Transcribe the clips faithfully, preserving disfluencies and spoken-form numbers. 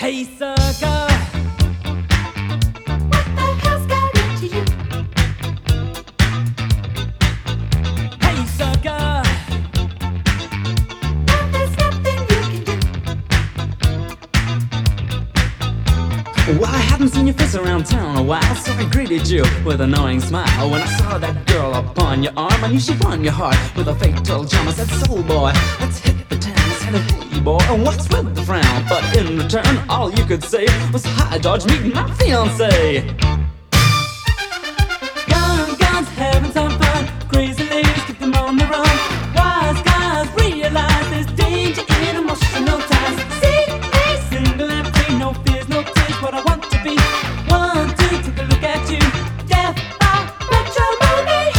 Hey sucker, What the hell's got into you? hey sucker, Now there's nothing you can do. well, I haven't seen your face around town a while, so I greeted you with a knowing smile. When I saw that girl upon your arm, I knew she'd won your heart with a fatal charm. I said, soul boy, let's hit the town. I said, hey boy, and what's with the frown? But in return, all you could say was, hi George, meet my fiancé. Guns, guns, having some fun. Crazy ladies, keep them on the run. Wise guys realize there's danger in emotional ties. See me single and free, no fears, no tears, what I want to be. One, two, take a look at you. Death by matrimony.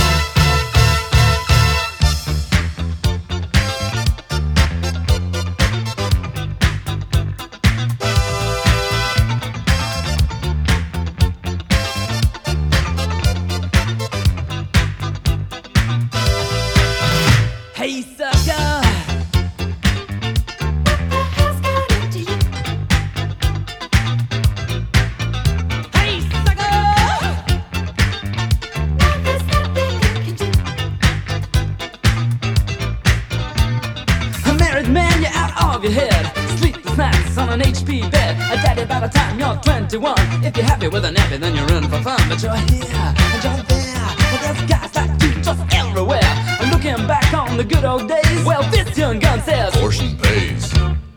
Hey sucker, What the hell's got into you? hey sucker. Now there's nothing you can do. A married man, you're out of your head. Sleepless nights on an H P bed. A daddy by the time you're twenty-one. If you're happy with a nappy, then you're in for fun. But you're here and you're there. And there's guys like you just everywhere. And looking back on the good old days, well, this young gun says, Portion pays.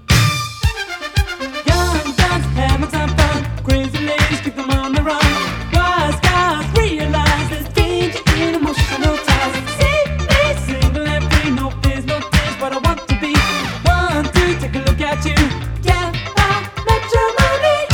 young guns having some fun. Crazy ladies keep them on the run. Wise guys realize there's danger in emotional ties. See me single and free, no fears, no tears, what I want to be. One, two, take a look at you. Death by matrimony.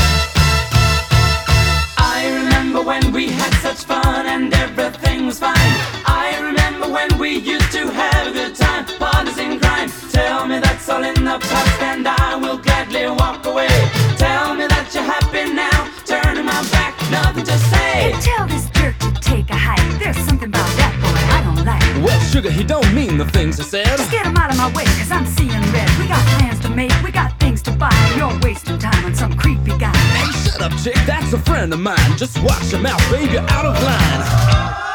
I remember when we had such fun and everything was fine. I remember when we used to have a good time, parties and crime. Tell me that's all in the past and I will gladly walk away. Tell me that you're happy now, turning my back, nothing to say. Tell this jerk to take a hike. There's something about that boy I don't like. Well, sugar, he don't mean the things he said. Just get him out of my way, cause I'm seeing red. We got plans to make, we got things to buy. You're wasting time on some creepy guy. Hey, shut up, chick, that's a friend of mine. Just watch your mouth, babe, you're out of line.